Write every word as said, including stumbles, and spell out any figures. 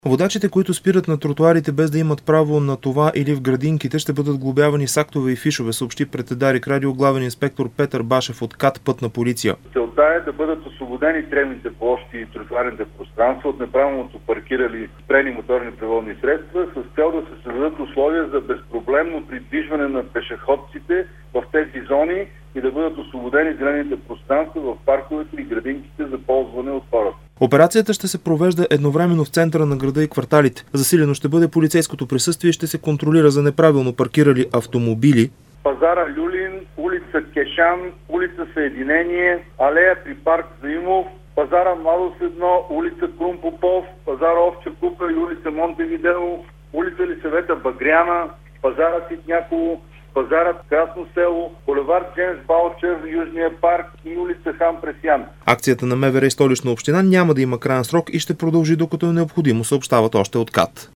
Водачите, които спират на тротоарите без да имат право на това или в градинките, ще бъдат глобявани с актове и фишове, съобщи пред Дарик Радио главен инспектор Петър Башев от КАТ Пътна полиция. Целта е да бъдат освободени тревните площи и тротоарните пространства от неправилното паркирали спрени моторни превозни средства с цел да се създадат условия за безпроблемно придвижване на пешеходците в тези зони и да бъдат освободени зелените пространства в парковете и градинките за ползване от хората. Операцията ще се провежда едновременно в центъра на града и кварталите. Засилено ще бъде полицейското присъствие и ще се контролира за неправилно паркирали автомобили. Пазара Люлин, улица Кешан, улица Съединение, алея при парк Заимов, пазара Младост едно, улица Крум Попов, пазара Овча купа и улица Монтевидео, улица Лисавета Багряна, пазара Ситняково, пазарът Красно село, булевард Джеймс Балчев, Южния парк и улица Хан Пресян. Акцията на МВР и Столична община няма да има краен срок и ще продължи докато е необходимо, съобщават още от КАТ.